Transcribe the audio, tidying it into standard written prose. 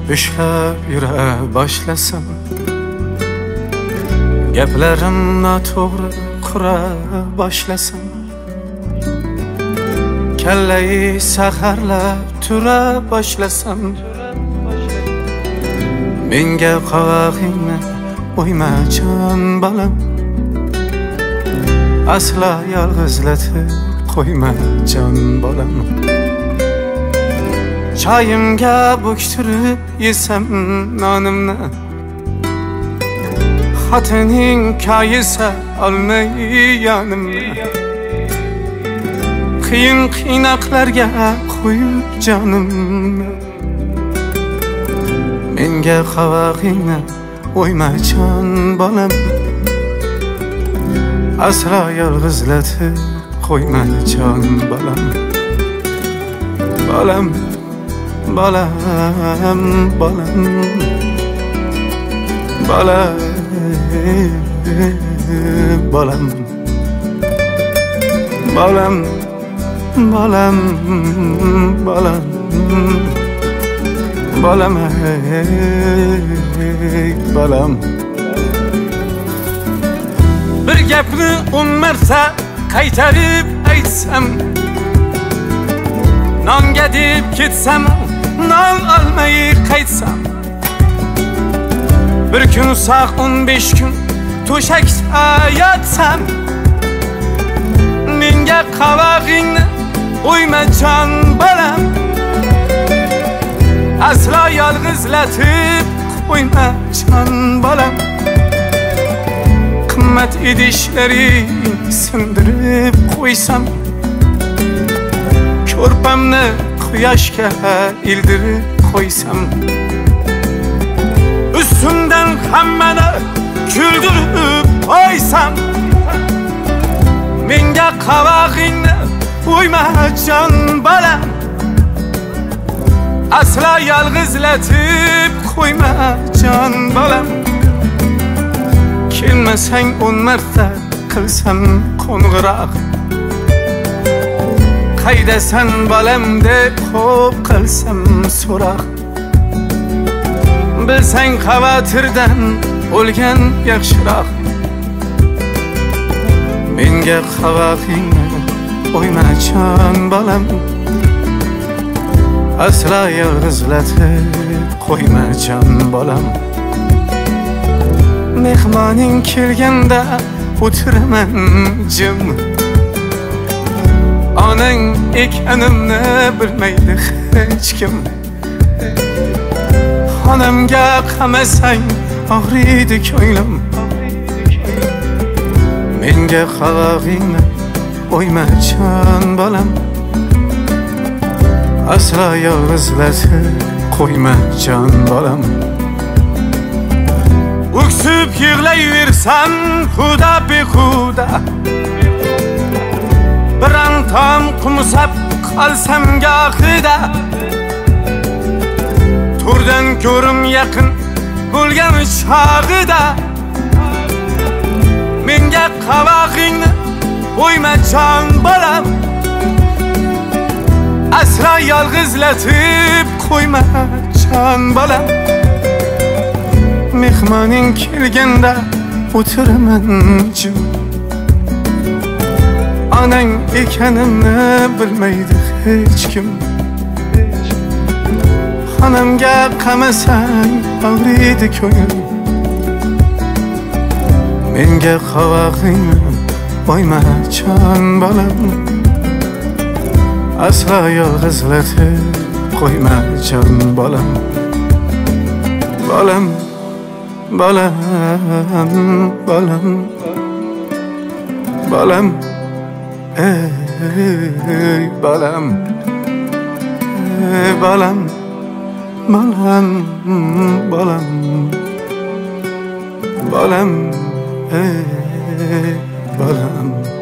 ushlab yura boshlasam, gaplarim noto'g'ri qura boshlasam, kallai saharlab tura boshlasam, menga qovog'ingni qo'yma jon bolam, aslo yolg'izlatib qo'yma jon bolam. Choyimga bo'ktirib yesam nonimni, xotining koyisa olmay yonimni, qiyin qiynoqlarga qo'yib jonimni, menga qovog'ingni qo'yma jon bolam, aslo yolg'izlatib qo'yma jon bolam. Bolam, bolam, bolam, bolam, bolam, bolam, bolam, bolam, bolam, bolam. Bir gapni 10 marta qaytarib aytsam, nonga deb ketsam, non olmay qaytsam, bir kun saq 15 kun to'shakda yotsam, menga qovog'ingni qo'yma jon bolam, aslo yolg'izlatib qo'yma jon bolam. Qimmat idishlaring sindirib qo'ysam, ko'rpamni quyoshga ildirib qo'ysam, ustimdan hammani kuldirib qo'ysam, menga qovog'ingni qo'yma jon bolam, aslo yolg'izlatib qo'yma jon bolam. Kelmasang 10 marta qilsam qo'ng'iroq, qaydasan bolam deb xo'p qilsam so'roq, bilsang xavotirdan o'lgan yaxshiroq. Menga qovog'ingni qo'yma jon bolam, aslo yolg'izlatib qo'yma jon bolam. Mehmoning kelganda o'tiraman jim, onang ekanimni bilmaydi hech kim. Xonamga qamasang og'riydi ko'nglim, menga qovog'ingni qo'yma jon bolam, aslo yolg'izlatib qo'yma jon bolam. O'ksib yig'layversam xudo behuda, birontam qumsab qolsam gohida, to'rdan ko'rim yaqin bo'lgan chog'ida, menga qovog'ingni qo'yma jon bolam, aslo yolg'izlatib qo'yma jon bolam. Mehmoning kelganda o'tiraman jim, onang ekanimni bilmaydi hech kim. Xonamga qamasang og'riydi ko'nglim, menga qovog'ingni qo'yma jon bolam, aslo yolg'izlatib qo'yma jon bolam. Bolam, bolam, bolam, bolam, ey bolam, bolam, bolam, bolam, bolam, ey bolam.